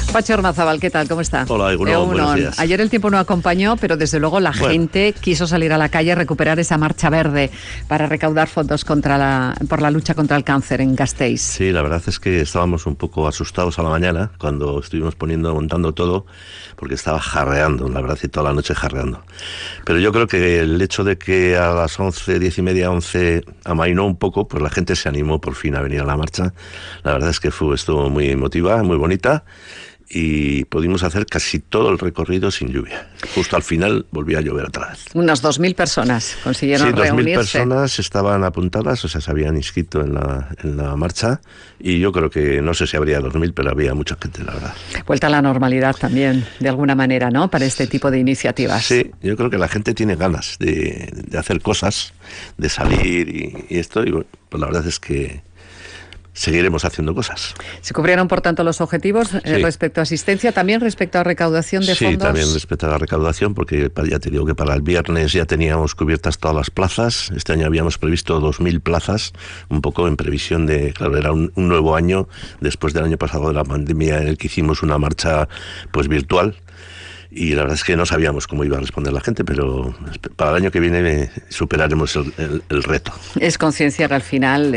Pachi Ormazábal, ¿qué tal? ¿Cómo está? Hola, Egunon, buenos días. Ayer el tiempo no acompañó, pero desde luego la gente quiso salir a la calle a recuperar esa marcha verde para recaudar fondos por la lucha contra el cáncer en Gasteiz. Sí, la verdad es que estábamos un poco asustados a la mañana cuando estuvimos montando todo, porque estaba jarreando, la verdad, y toda la noche jarreando. Pero yo creo que el hecho de que a las 11, 10 y media, 11 amainó un poco, pues la gente se animó por fin a venir a la marcha. La verdad es que estuvo muy emotiva, muy bonita, y pudimos hacer casi todo el recorrido sin lluvia. Justo al final volvía a llover otra vez. Unas 2.000 personas consiguieron reunirse. 2.000 personas estaban apuntadas, o sea, se habían inscrito en la marcha, y yo creo que, no sé si habría 2.000, pero había mucha gente, la verdad. Vuelta a la normalidad también, de alguna manera, ¿no?, para este tipo de iniciativas. Sí, yo creo que la gente tiene ganas de hacer cosas, de salir y esto, y bueno, pues la verdad es que seguiremos haciendo cosas. ¿Se cubrieron, por tanto, los objetivos respecto a asistencia, también respecto a recaudación de fondos? Sí, también respecto a la recaudación, porque ya te digo que para el viernes ya teníamos cubiertas todas las plazas. Este año habíamos previsto 2.000 plazas, un poco en previsión de, claro, era un nuevo año, después del año pasado de la pandemia, en el que hicimos una marcha pues virtual. Y la verdad es que no sabíamos cómo iba a responder la gente, pero para el año que viene superaremos el reto. Es concienciar al final,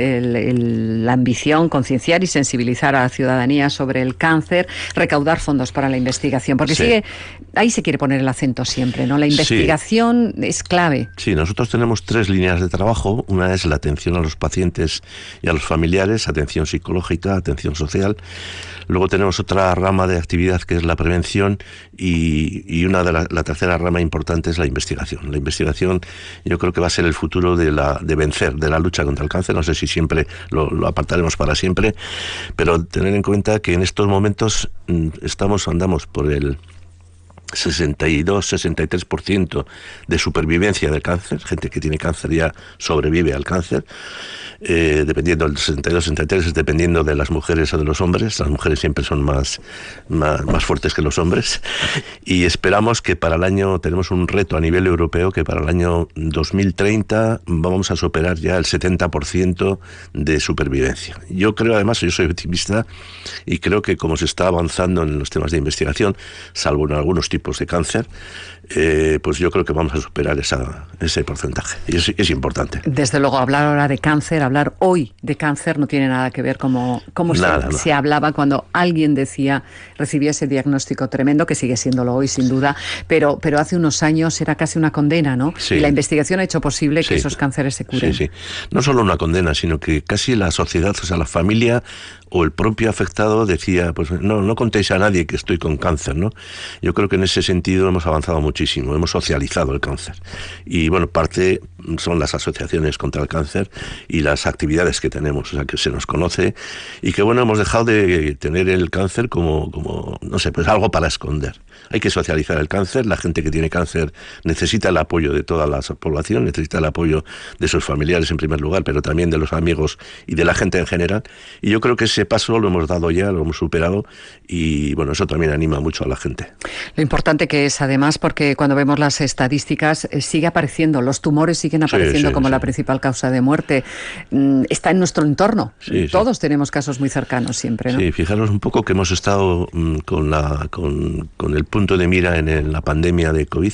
la ambición, concienciar y sensibilizar a la ciudadanía sobre el cáncer, recaudar fondos para la investigación, porque ahí se quiere poner el acento siempre, ¿no? La investigación es clave. Sí, nosotros tenemos 3 líneas de trabajo. Una es la atención a los pacientes y a los familiares, atención psicológica, atención social. Luego tenemos otra rama de actividad que es la prevención y la tercera rama importante es la investigación. La investigación yo creo que va a ser el futuro de vencer, de la lucha contra el cáncer. No sé si siempre lo apartaremos para siempre, pero tener en cuenta que en estos momentos andamos por el 62-63% de supervivencia del cáncer. Gente que tiene cáncer ya sobrevive al cáncer, dependiendo del 62-63, dependiendo de las mujeres o de los hombres. Las mujeres siempre son más fuertes que los hombres, y esperamos que para el año, tenemos un reto a nivel europeo, que para el año 2030 vamos a superar ya el 70% de supervivencia. Yo creo, además, yo soy optimista y creo que como se está avanzando en los temas de investigación, salvo en algunos tipos de cáncer, pues yo creo que vamos a superar ese porcentaje, y es importante. Desde luego, hablar ahora de cáncer, hablar hoy de cáncer no tiene nada que ver como se hablaba cuando alguien recibía ese diagnóstico tremendo, que sigue siéndolo hoy sin duda, pero hace unos años era casi una condena, ¿no? Sí. Y la investigación ha hecho posible que esos cánceres se curen. Sí. No solo una condena, sino que casi la sociedad, o sea, la familia o el propio afectado decía, pues no contéis a nadie que estoy con cáncer, ¿no? Yo creo que en ese sentido hemos avanzado muchísimo, hemos socializado el cáncer. Y bueno, parte son las asociaciones contra el cáncer y las actividades que tenemos, o sea, que se nos conoce, y que bueno, hemos dejado de tener el cáncer como no sé, pues algo para esconder. Hay que socializar el cáncer. La gente que tiene cáncer necesita el apoyo de toda la población, necesita el apoyo de sus familiares en primer lugar, pero también de los amigos y de la gente en general. Y yo creo que ese paso lo hemos dado ya, lo hemos superado, y bueno, eso también anima mucho a la gente. Lo importante que es, además, porque cuando vemos las estadísticas, sigue apareciendo, los tumores siguen apareciendo como la principal causa de muerte. Está en nuestro entorno. Todos tenemos casos muy cercanos siempre, ¿no? Sí, fijaros un poco que hemos estado con el punto de mira en la pandemia de COVID,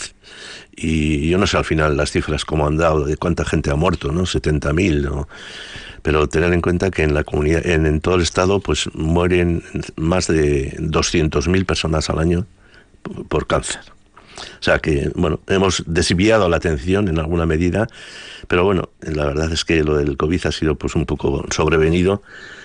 y yo no sé al final las cifras cómo han dado, de cuánta gente ha muerto, ¿no? 70.000, ¿no? Pero tener en cuenta que en la comunidad, en todo el estado, pues mueren más de 200.000 personas al año por cáncer. O sea que, bueno, hemos desviado la atención en alguna medida, pero bueno, la verdad es que lo del COVID ha sido pues un poco sobrevenido,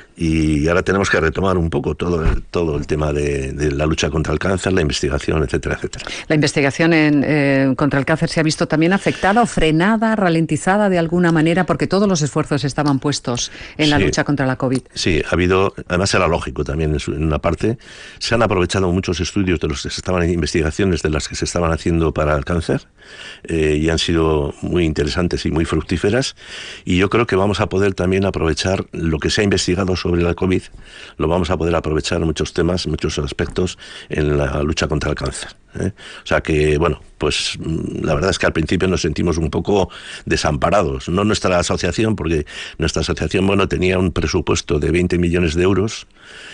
y ahora tenemos que retomar un poco todo el tema de la lucha contra el cáncer, la investigación, etcétera, etcétera. La investigación contra el cáncer se ha visto también afectada o frenada, ralentizada de alguna manera, porque todos los esfuerzos estaban puestos en la lucha contra la COVID. Sí, ha habido, además era lógico también en una parte, se han aprovechado muchos estudios de los que se estaban, investigaciones de las que se estaban haciendo para el cáncer, y han sido muy interesantes y muy fructíferas, y yo creo que vamos a poder también aprovechar lo que se ha investigado sobre la COVID, lo vamos a poder aprovechar en muchos temas, en muchos aspectos en la lucha contra el cáncer. O sea que, bueno, pues la verdad es que al principio nos sentimos un poco desamparados. No nuestra asociación, porque nuestra asociación, bueno, tenía un presupuesto de 20 millones de euros,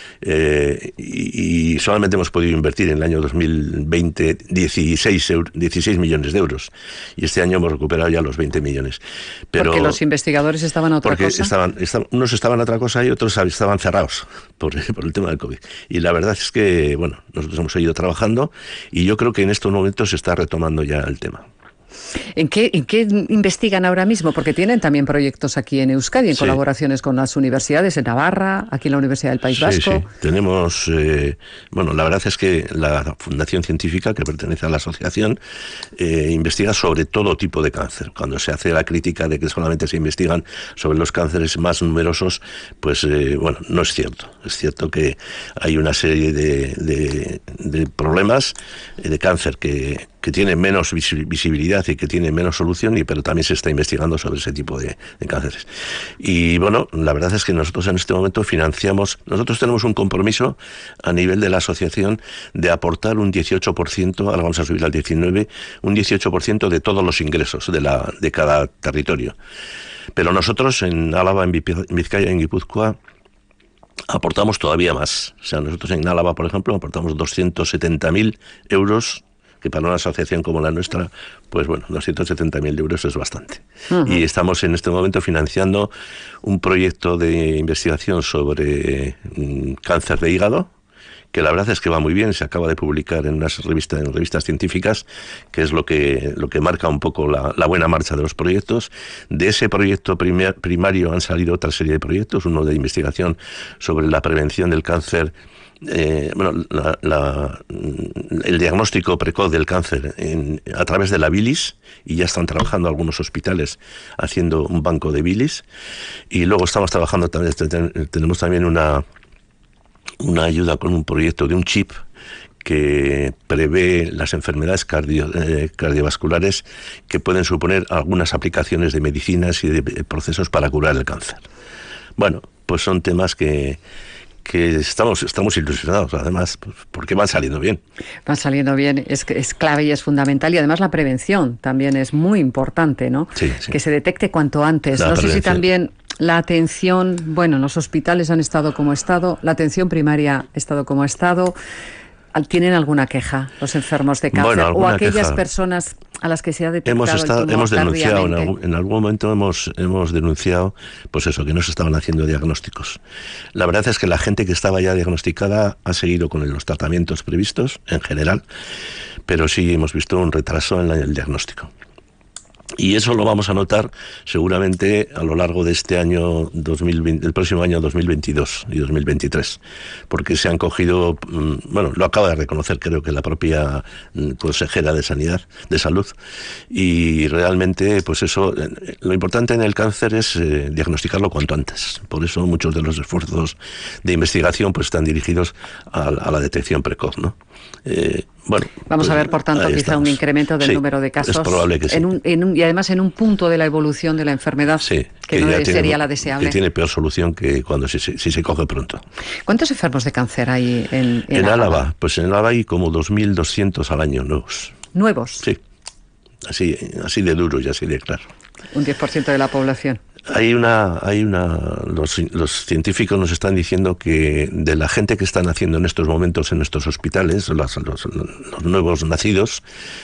y solamente hemos podido invertir en el año 2020 16 millones de euros, y este año hemos recuperado ya los 20 millones. Pero porque los investigadores estaban a otra cosa. Unos estaban a otra cosa y otros estaban cerrados por el tema del COVID. Y la verdad es que, bueno, nosotros hemos seguido trabajando y yo creo que en estos momentos se está retomando ya el tema. ¿En qué investigan ahora mismo? Porque tienen también proyectos aquí en Euskadi, en colaboraciones con las universidades, en Navarra, aquí en la Universidad del País Vasco. Sí. Tenemos, bueno, la verdad es que la Fundación Científica, que pertenece a la asociación, investiga sobre todo tipo de cáncer. Cuando se hace la crítica de que solamente se investigan sobre los cánceres más numerosos, pues, bueno, no es cierto. Es cierto que hay una serie de problemas de cáncer que tienen menos visibilidad y que tienen menos solución, pero también se está investigando sobre ese tipo de cánceres. Y bueno, la verdad es que nosotros en este momento nosotros tenemos un compromiso a nivel de la asociación de aportar un 18%, ahora vamos a subir al 19%, un 18% de todos los ingresos de cada territorio. Pero nosotros en Álava, en Vizcaya, en Guipúzcoa, aportamos todavía más. O sea, nosotros en Álava, por ejemplo, aportamos 270.000 euros, que para una asociación como la nuestra, pues bueno, 270.000 euros es bastante. Uh-huh. Y estamos en este momento financiando un proyecto de investigación sobre cáncer de hígado, que la verdad es que va muy bien, se acaba de publicar en revistas científicas, que es lo que marca un poco la buena marcha de los proyectos. De ese proyecto primario han salido otra serie de proyectos, uno de investigación sobre la prevención del cáncer, bueno, el diagnóstico precoz del cáncer a través de la bilis, y ya están trabajando algunos hospitales haciendo un banco de bilis, y luego estamos trabajando también, tenemos también una ayuda con un proyecto de un chip que prevé las enfermedades cardiovasculares que pueden suponer algunas aplicaciones de medicinas y de procesos para curar el cáncer. Bueno, pues son temas que estamos ilusionados, además, porque van saliendo bien. Van saliendo bien, es clave y es fundamental, y además la prevención también es muy importante, ¿no? Sí. Que se detecte cuanto antes. No sé si también la atención, bueno, los hospitales han estado como ha estado, la atención primaria ha estado como ha estado. ¿Tienen alguna queja los enfermos de cáncer? Bueno, o aquellas queja. Personas a las que se ha detectado hemos denunciado, en algún momento hemos denunciado, pues eso, que no se estaban haciendo diagnósticos. La verdad es que la gente que estaba ya diagnosticada ha seguido con los tratamientos previstos, en general, pero sí hemos visto un retraso en el diagnóstico. Y eso lo vamos a notar seguramente a lo largo de este año 2020, el próximo año 2022 y 2023, porque se han cogido, bueno, lo acaba de reconocer creo que la propia consejera de Salud, y realmente pues eso, lo importante en el cáncer es diagnosticarlo cuanto antes. Por eso muchos de los esfuerzos de investigación pues están dirigidos a la detección precoz, ¿no? Bueno, vamos a ver, por tanto, quizá un incremento del número de casos. Es probable que sí. Y además en un punto de la evolución de la enfermedad que no sería la deseable. Que tiene peor solución que cuando si se coge pronto. ¿Cuántos enfermos de cáncer hay en Álava? Pues en Álava hay como 2.200 al año nuevos. ¿Nuevos? Sí, así de duro y así de claro. Un 10% de la población. Los científicos nos están diciendo que de la gente que están haciendo en estos momentos en nuestros hospitales, los nuevos nacidos,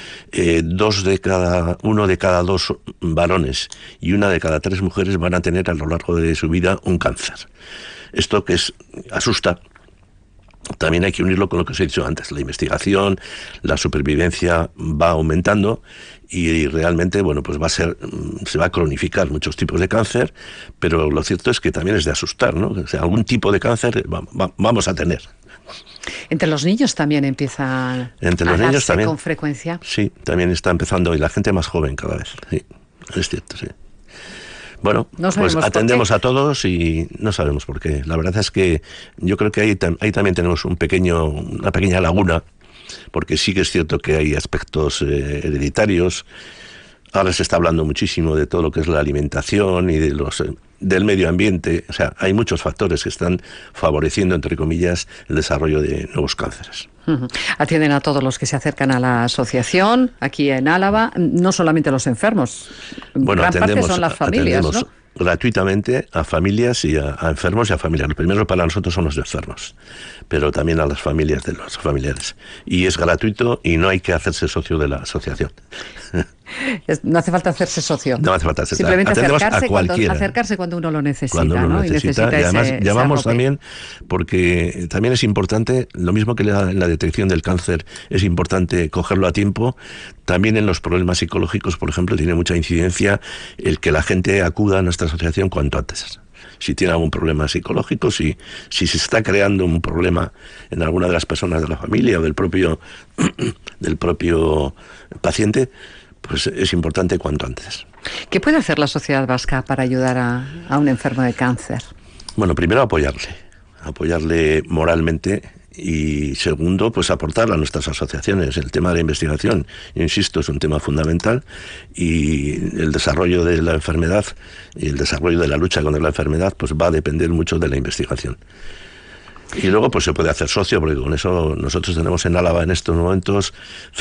uno de cada dos varones y una de cada tres mujeres van a tener a lo largo de su vida un cáncer. Esto que asusta. También hay que unirlo con lo que os he dicho antes, la investigación, la supervivencia va aumentando y realmente, bueno, pues se va a cronificar muchos tipos de cáncer, pero lo cierto es que también es de asustar, ¿no? O sea, algún tipo de cáncer vamos a tener. ¿Entre los niños también empieza Entre los niños también, con frecuencia? Sí, también está empezando, y la gente más joven cada vez, sí, es cierto, sí. Bueno, pues atendemos a todos y no sabemos por qué. La verdad es que yo creo que ahí también tenemos una pequeña laguna, porque sí que es cierto que hay aspectos hereditarios, Ahora se está hablando muchísimo de todo lo que es la alimentación y del medio ambiente. O sea, hay muchos factores que están favoreciendo, entre comillas, el desarrollo de nuevos cánceres. Atienden a todos los que se acercan a la asociación aquí en Álava, no solamente los enfermos. Bueno, gran parte son las familias, ¿no? Gratuitamente a familias y a enfermos y a familiares. Lo primero para nosotros son los enfermos, pero también a las familias de los familiares. Y es gratuito y no hay que hacerse socio de la asociación. No hace falta hacerse socio. No hace falta hacerse. Simplemente acercarse cuando uno lo necesita. Cuando uno ¿no? necesita. Y además llamamos también, porque también es importante, lo mismo que en la detección del cáncer es importante cogerlo a tiempo, también en los problemas psicológicos, por ejemplo, tiene mucha incidencia el que la gente acuda a nuestra asociación cuanto antes. Si tiene algún problema psicológico, si se está creando un problema en alguna de las personas de la familia o del propio paciente, pues es importante cuanto antes. ¿Qué puede hacer la sociedad vasca para ayudar a un enfermo de cáncer? Bueno, primero apoyarle moralmente, y segundo, pues aportar a nuestras asociaciones. El tema de la investigación, yo insisto, es un tema fundamental, y el desarrollo de la enfermedad y el desarrollo de la lucha contra la enfermedad pues va a depender mucho de la investigación. Y luego pues se puede hacer socio, porque con eso nosotros tenemos en Álava en estos momentos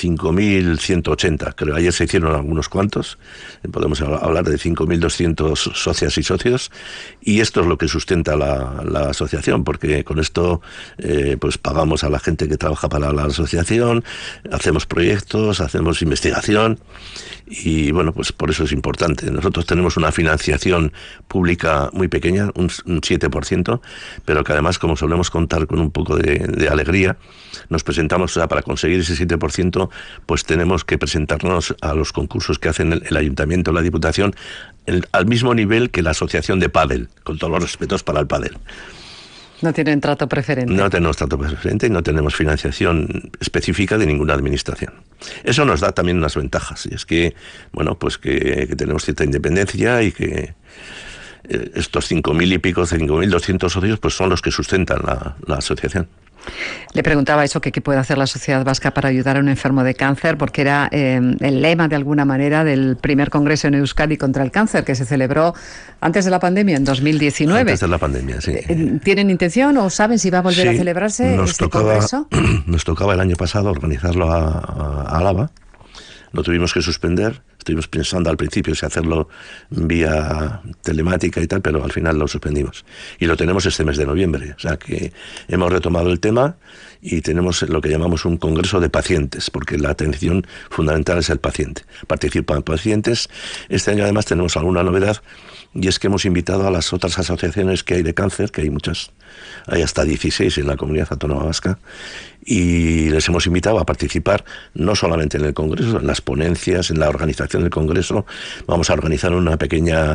5.180, creo. Ayer se hicieron algunos cuantos, podemos hablar de 5.200 socias y socios, y esto es lo que sustenta la asociación, porque con esto pues pagamos a la gente que trabaja para la asociación, hacemos proyectos, hacemos investigación, y bueno, pues por eso es importante. Nosotros tenemos una financiación pública muy pequeña, un 7%, pero que además, como solemos contar con un poco de alegría, nos presentamos, o sea, para conseguir ese 7%, pues tenemos que presentarnos a los concursos que hacen el Ayuntamiento o la Diputación al mismo nivel que la Asociación de Pádel, con todos los respetos para el pádel. No tienen trato preferente. No tenemos trato preferente y no tenemos financiación específica de ninguna administración. Eso nos da también unas ventajas, y es que, bueno, pues que tenemos cierta independencia, y que estos 5.000 y pico, 5.200 socios, pues son los que sustentan la asociación. Le preguntaba eso, que qué puede hacer la sociedad vasca para ayudar a un enfermo de cáncer, porque era el lema, de alguna manera, del primer congreso en Euskadi contra el cáncer, que se celebró antes de la pandemia, en 2019. Antes de la pandemia, sí. ¿Tienen intención o saben si va a volver a celebrarse este congreso? Nos tocaba el año pasado organizarlo a Álava. Lo tuvimos que suspender. Estuvimos pensando al principio si hacerlo vía telemática y tal, pero al final lo suspendimos. Y lo tenemos este mes de noviembre. O sea que hemos retomado el tema y tenemos lo que llamamos un congreso de pacientes, porque la atención fundamental es el paciente. Participan pacientes. Este año además tenemos alguna novedad, y es que hemos invitado a las otras asociaciones que hay de cáncer, que hay muchas, hay hasta 16 en la Comunidad Autónoma Vasca, y les hemos invitado a participar no solamente en el Congreso, en las ponencias, en la organización del Congreso. Vamos a organizar una pequeña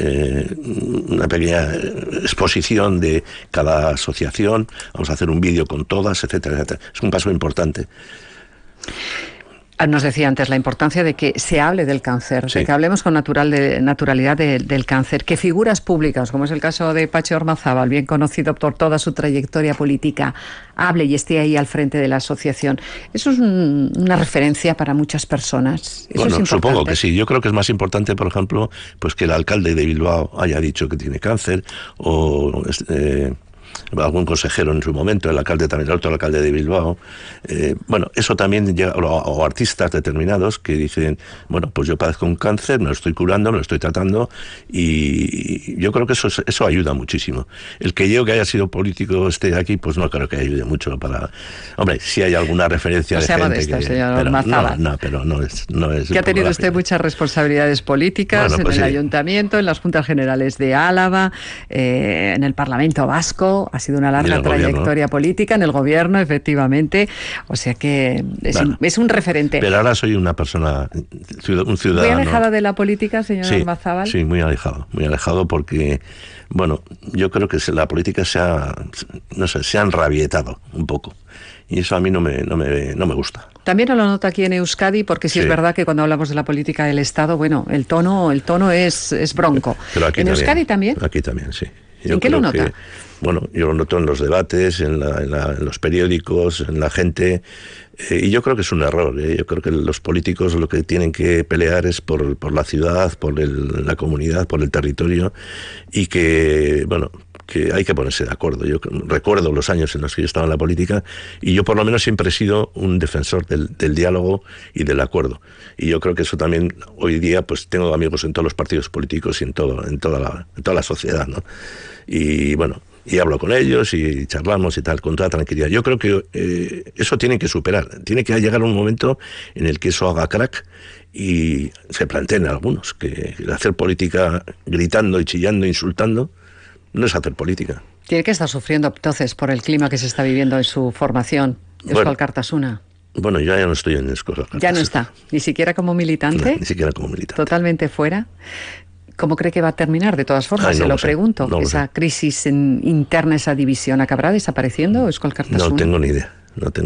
exposición de cada asociación, vamos a hacer un vídeo con todas, etcétera, etcétera. Es un paso importante. Nos decía antes la importancia de que se hable del cáncer, de que hablemos con naturalidad del cáncer, que figuras públicas, como es el caso de Patxi Ormazábal, bien conocido por toda su trayectoria política, hable y esté ahí al frente de la asociación. Eso es una referencia para muchas personas. Eso bueno, supongo que sí. Yo creo que es más importante, por ejemplo, pues que el alcalde de Bilbao haya dicho que tiene cáncer, o algún consejero en su momento, el alcalde también, el otro alcalde de Bilbao. Bueno, eso también llega, o artistas determinados que dicen, bueno, pues yo padezco un cáncer, me lo estoy curando, me lo estoy tratando, y yo creo que eso ayuda muchísimo. El que yo, que haya sido político, esté aquí, pues no creo que ayude mucho para... Hombre, si hay alguna referencia de gente modesta, que... señor Ormazábal. Pero no es que ha tenido usted muchas responsabilidades políticas, bueno, pues en el Ayuntamiento, en las Juntas Generales de Álava, en el Parlamento Vasco. Ha sido una larga trayectoria política, en el gobierno, efectivamente. O sea que es un referente. Pero ahora soy una persona, un ciudadano. ¿Muy alejado de la política, señor Ormazábal? Sí, muy alejado porque, bueno, yo creo que la política se ha enrabietado un poco. Y eso a mí no me gusta. También lo noto aquí en Euskadi, porque sí es verdad que cuando hablamos de la política del Estado, bueno, el tono es bronco. Pero aquí ¿En Euskadi también? Aquí también, sí. ¿En qué lo nota? Bueno, yo lo noto en los debates, en los periódicos, en la gente, y yo creo que es un error. Yo creo que los políticos lo que tienen que pelear es por la ciudad, por la comunidad, por el territorio, y que, bueno, que hay que ponerse de acuerdo. Yo recuerdo los años en los que yo estaba en la política y yo por lo menos siempre he sido un defensor del diálogo y del acuerdo. Y yo creo que eso también hoy día, pues tengo amigos en todos los partidos políticos y en toda la sociedad, ¿no? Y bueno, y hablo con ellos y charlamos y tal, con toda tranquilidad. Yo creo que eso tiene que superar. Tiene que llegar un momento en el que eso haga crack y se planteen algunos que hacer política gritando y chillando, insultando, no es hacer política. Tiene que estar sufriendo entonces por el clima que se está viviendo en su formación, Eusko Alkartasuna. Bueno, yo ya no estoy en Eusko Alkartasuna. Ya no está, ni siquiera como militante. No, ni siquiera como militante. Totalmente fuera. ¿Cómo cree que va a terminar? De todas formas, se lo pregunto. Esa crisis interna, esa división, ¿acabará desapareciendo Eusko Alkartasuna? No tengo ni idea.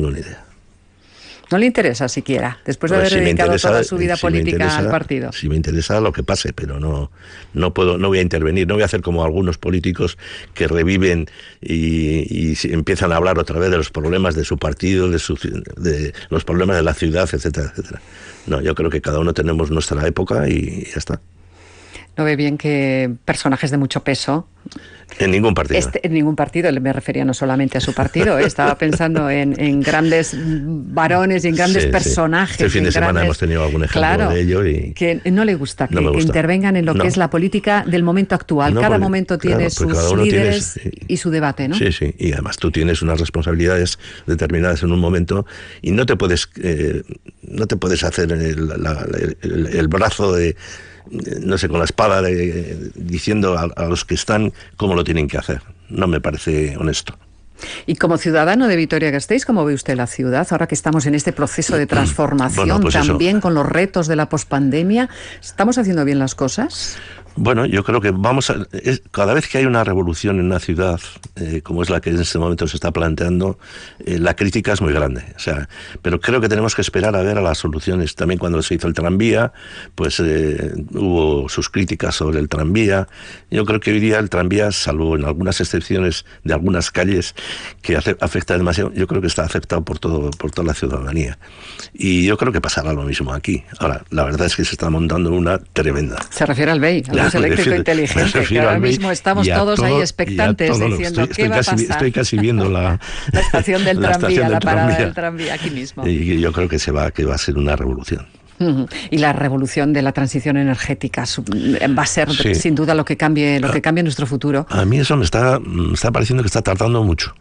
¿No le interesa siquiera, después de haber dedicado toda su vida política al partido? Si me interesa lo que pase, pero no voy a intervenir, no voy a hacer como algunos políticos que reviven y empiezan a hablar otra vez de los problemas de su partido, de los problemas de la ciudad, etcétera, etcétera. No, yo creo que cada uno tenemos nuestra época y ya está. ¿No ve bien que personajes de mucho peso? En ningún partido. En ningún partido, me refería no solamente a su partido, estaba pensando en grandes varones y en grandes personajes. Este fin de semana hemos tenido algún ejemplo de ello. Y que no le gusta que intervengan en lo que es la política del momento actual. Cada momento tiene sus líderes y su debate, ¿no? Sí, sí, y además tú tienes unas responsabilidades determinadas en un momento y no te puedes hacer el brazo de, no sé, con la espada diciendo a los que están cómo lo tienen que hacer. No me parece honesto. Y como ciudadano de Vitoria-Gasteiz, ¿cómo ve usted la ciudad ahora que estamos en este proceso de transformación, pues también con los retos de la pospandemia? ¿Estamos haciendo bien las cosas? Bueno, yo creo que cada vez que hay una revolución en una ciudad, como es la que en este momento se está planteando, la crítica es muy grande. O sea, pero creo que tenemos que esperar a ver a las soluciones. También cuando se hizo el tranvía, pues hubo sus críticas sobre el tranvía. Yo creo que hoy día el tranvía, salvo en algunas excepciones de algunas calles que afecta demasiado, yo creo que está aceptado por toda la ciudadanía. Y yo creo que pasará lo mismo aquí. Ahora, la verdad es que se está montando una tremenda. Se refiere al BEI, al bus eléctrico inteligente, que ahora mismo estamos todos ahí expectantes diciendo qué va a pasar. Estoy casi viendo la estación del tranvía, la parada del tranvía aquí mismo. Y yo creo que va a ser una revolución. Y la revolución de la transición energética va a ser sin duda lo que cambie nuestro futuro. A mí eso me está pareciendo que está tardando mucho.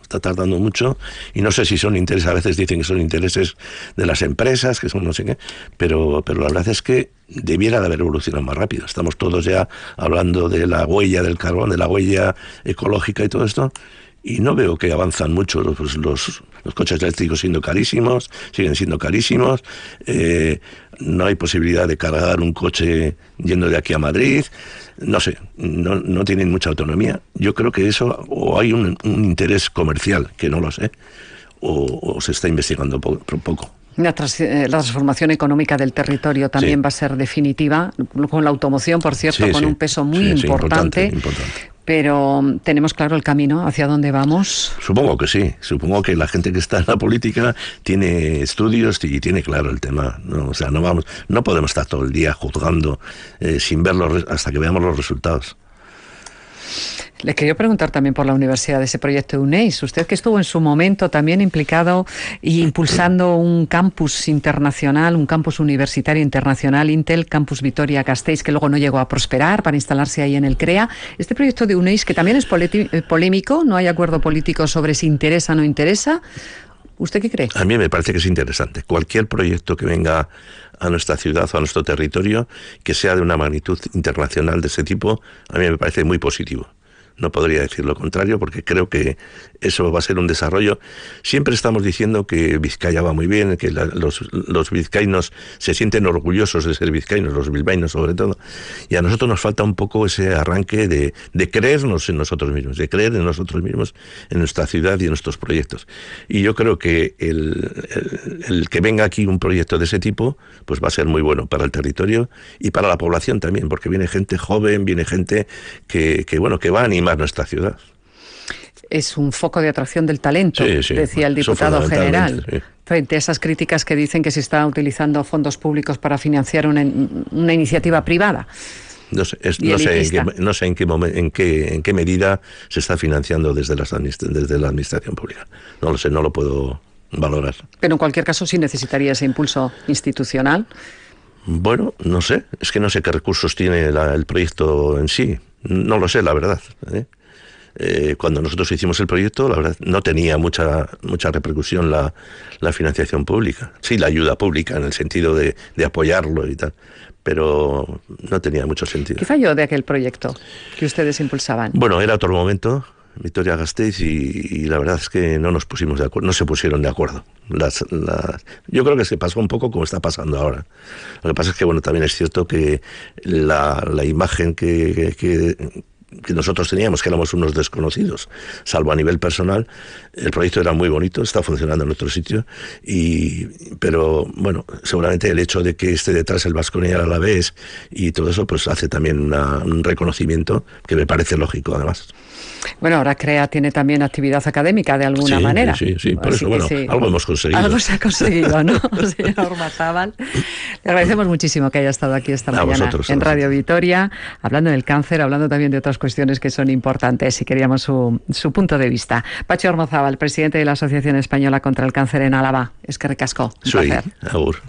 Y no sé si son intereses, a veces dicen que son intereses de las empresas, que son no sé qué, pero la verdad es que debiera de haber evolucionado más rápido. Estamos todos ya hablando de la huella del carbón, de la huella ecológica y todo esto, y no veo que avanzan mucho. Los coches eléctricos siguen siendo carísimos, no hay posibilidad de cargar un coche yendo de aquí a Madrid. No sé, no tienen mucha autonomía. Yo creo que eso, o hay un interés comercial, que no lo sé, o se está investigando poco. La transformación económica del territorio también va a ser definitiva, con la automoción, por cierto, con un peso muy importante. Pero tenemos claro el camino hacia dónde vamos. Supongo que sí. Supongo que la gente que está en la política tiene estudios y tiene claro el tema, ¿no? O sea, no podemos estar todo el día juzgando sin verlo hasta que veamos los resultados. Le quería preguntar también por la universidad de ese proyecto de UNEIS. Usted que estuvo en su momento también implicado y impulsando un campus internacional, un campus universitario internacional, Intel Campus Vitoria-Gasteiz, que luego no llegó a prosperar para instalarse ahí en el CREA. Este proyecto de UNEIS, que también es polémico, no hay acuerdo político sobre si interesa o no interesa. ¿Usted qué cree? A mí me parece que es interesante. Cualquier proyecto que venga a nuestra ciudad o a nuestro territorio, que sea de una magnitud internacional de ese tipo, a mí me parece muy positivo. No podría decir lo contrario, porque creo que eso va a ser un desarrollo. Siempre estamos diciendo que Vizcaya va muy bien, que los vizcaínos se sienten orgullosos de ser vizcaínos, los bilbaínos sobre todo, y a nosotros nos falta un poco ese arranque de creernos en nosotros mismos, de creer en nosotros mismos, en nuestra ciudad y en nuestros proyectos. Y yo creo que el que venga aquí un proyecto de ese tipo, pues va a ser muy bueno para el territorio y para la población también, porque viene gente joven, viene gente que va a animar nuestra ciudad. es un foco de atracción del talento, sí, decía el diputado general. Sí. Frente a esas críticas que dicen que se está utilizando fondos públicos para financiar una iniciativa privada. No sé en qué medida se está financiando desde la administración pública. No lo sé, no lo puedo valorar. Pero en cualquier caso sí necesitaría ese impulso institucional. Bueno, no sé, es que no sé qué recursos tiene el proyecto en sí. No lo sé, la verdad. Cuando nosotros hicimos el proyecto, la verdad, no tenía mucha repercusión la financiación pública. Sí, la ayuda pública en el sentido de apoyarlo y tal, pero no tenía mucho sentido. ¿Qué falló de aquel proyecto que ustedes impulsaban? Bueno, era otro momento, Vitoria-Gasteiz, y la verdad es que no nos pusimos de acuerdo, no se pusieron de acuerdo. Yo creo que se pasó un poco como está pasando ahora. Lo que pasa es que, bueno, también es cierto que la imagen que nosotros teníamos, que éramos unos desconocidos, salvo a nivel personal, el proyecto era muy bonito, está funcionando en otro sitio, pero bueno, seguramente el hecho de que esté detrás el Baskonia y el Alavés y todo eso, pues hace también un reconocimiento que me parece lógico, además. Bueno, ahora CREA tiene también actividad académica de alguna manera. Sí, por eso, bueno, sí. Algo hemos conseguido. Algo se ha conseguido, ¿no? Señor Ormazábal. Le agradecemos muchísimo que haya estado aquí esta mañana en Radio Vitoria, hablando del cáncer, hablando también de otras cuestiones que son importantes y queríamos su punto de vista. Patxi Ormazábal, presidente de la Asociación Española contra el Cáncer en Álava. Eskerrik asko. Un placer. Agur.